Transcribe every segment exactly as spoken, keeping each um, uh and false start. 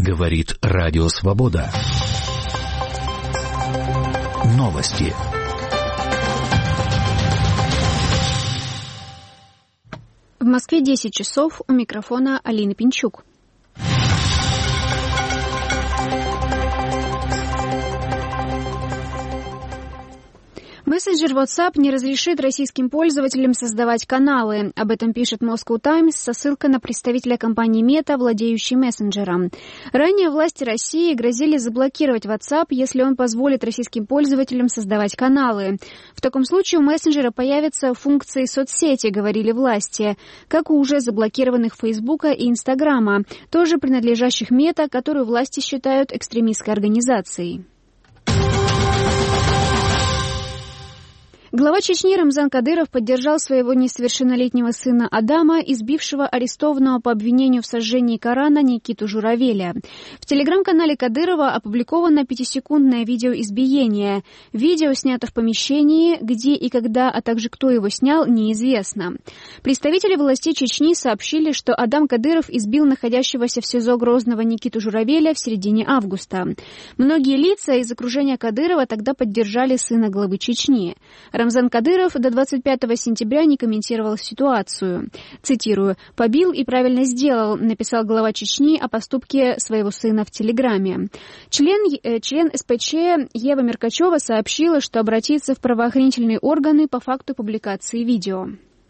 Говорит Радио Свобода. Новости. В Москве десять часов, у микрофона Алина Пинчук. Мессенджер WhatsApp не разрешит российским пользователям создавать каналы. Об этом пишет Moscow Times со ссылкой на представителя компании Meta, владеющей мессенджером. Ранее власти России грозили заблокировать WhatsApp, если он позволит российским пользователям создавать каналы. В таком случае у мессенджера появятся функции соцсети, говорили власти, как у уже заблокированных Фейсбука и Инстаграма, тоже принадлежащих Meta, которую власти считают экстремистской организацией. Глава Чечни Рамзан Кадыров поддержал своего несовершеннолетнего сына Адама, избившего арестованного по обвинению в сожжении Корана Никиту Журавеля. В телеграм-канале Кадырова опубликовано пятисекундное видео избиения. Видео снято в помещении, где и когда, а также кто его снял, неизвестно. Представители властей Чечни сообщили, что Адам Кадыров избил находящегося в СИЗО Грозного Никиту Журавеля в середине августа. Многие лица из окружения Кадырова тогда поддержали сына главы Чечни. Рамзан Кадыров до двадцать пятого сентября не комментировал ситуацию. Цитирую: «Побил и правильно сделал», написал глава Чечни о поступке своего сына в Телеграме. Член, э, член СПЧ Ева Меркачева сообщила, что обратится в правоохранительные органы по факту публикации видео.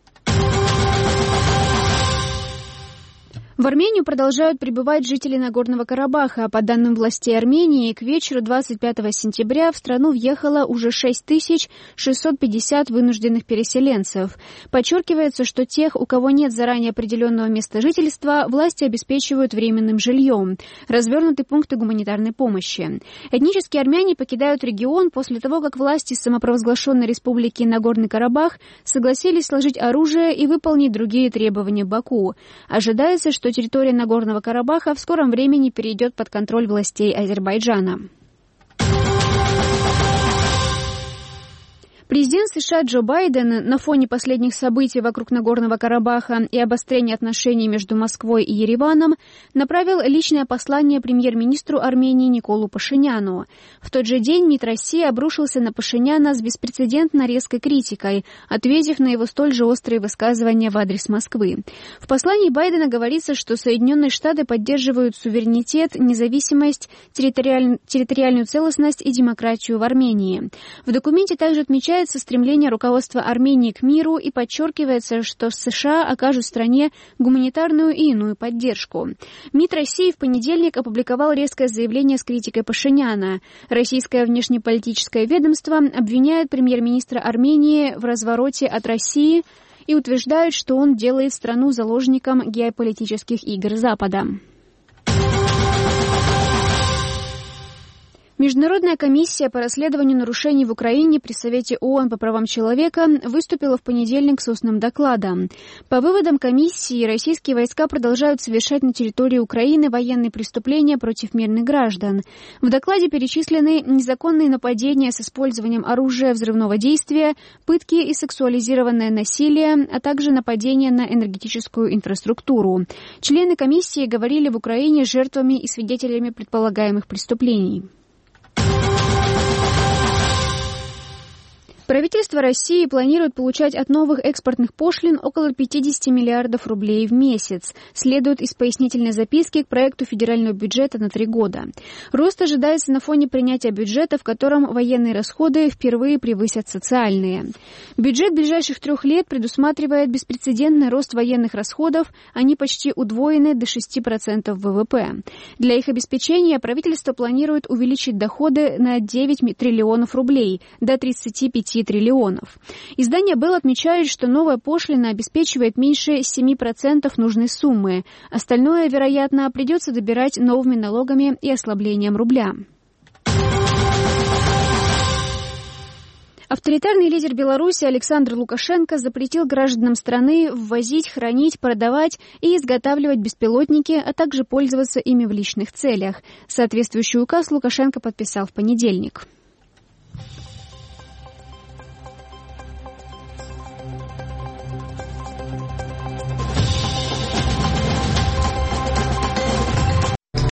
В Армению продолжают прибывать жители Нагорного Карабаха. По данным властей Армении, к вечеру двадцать пятого сентября в страну въехало уже шесть тысяч шестьсот пятьдесят вынужденных переселенцев. Подчеркивается, что тех, у кого нет заранее определенного места жительства, власти обеспечивают временным жильем. Развернуты пункты гуманитарной помощи. Этнические армяне покидают регион после того, как власти самопровозглашенной республики Нагорный Карабах согласились сложить оружие и выполнить другие требования Баку. Ожидается, что территория Нагорного Карабаха в скором времени перейдет под контроль властей Азербайджана. Президент США Джо Байден на фоне последних событий вокруг Нагорного Карабаха и обострения отношений между Москвой и Ереваном направил личное послание премьер-министру Армении Николу Пашиняну. В тот же день МИД России обрушился на Пашиняна с беспрецедентно резкой критикой, ответив на его столь же острые высказывания в адрес Москвы. В послании Байдена говорится, что Соединенные Штаты поддерживают суверенитет, независимость, территориаль... территориальную целостность и демократию в Армении. В документе также отмечается стремление руководства Армении к миру и подчеркивается, что США окажут стране гуманитарную и иную поддержку. МИД России в понедельник опубликовал резкое заявление с критикой Пашиняна. Российское внешнеполитическое ведомство обвиняет премьер-министра Армении в развороте от России и утверждает, что он делает страну заложником геополитических игр Запада. Международная комиссия по расследованию нарушений в Украине при Совете ООН по правам человека выступила в понедельник с устным докладом. По выводам комиссии, российские войска продолжают совершать на территории Украины военные преступления против мирных граждан. В докладе перечислены незаконные нападения с использованием оружия взрывного действия, пытки и сексуализированное насилие, а также нападения на энергетическую инфраструктуру. Члены комиссии говорили в Украине с жертвами и свидетелями предполагаемых преступлений. Правительство России планирует получать от новых экспортных пошлин около пятьдесят миллиардов рублей в месяц, следует из пояснительной записки к проекту федерального бюджета на три года. Рост ожидается на фоне принятия бюджета, в котором военные расходы впервые превысят социальные. Бюджет ближайших трех лет предусматривает беспрецедентный рост военных расходов, они почти удвоены до шести процентов ВВП. Для их обеспечения правительство планирует увеличить доходы на девять триллионов рублей до тридцати пяти триллионов. Издание «Белл» отмечает, что новая пошлина обеспечивает меньше семи процентов нужной суммы. Остальное, вероятно, придется добирать новыми налогами и ослаблением рубля. Авторитарный лидер Беларуси Александр Лукашенко запретил гражданам страны ввозить, хранить, продавать и изготавливать беспилотники, а также пользоваться ими в личных целях. Соответствующий указ Лукашенко подписал в понедельник.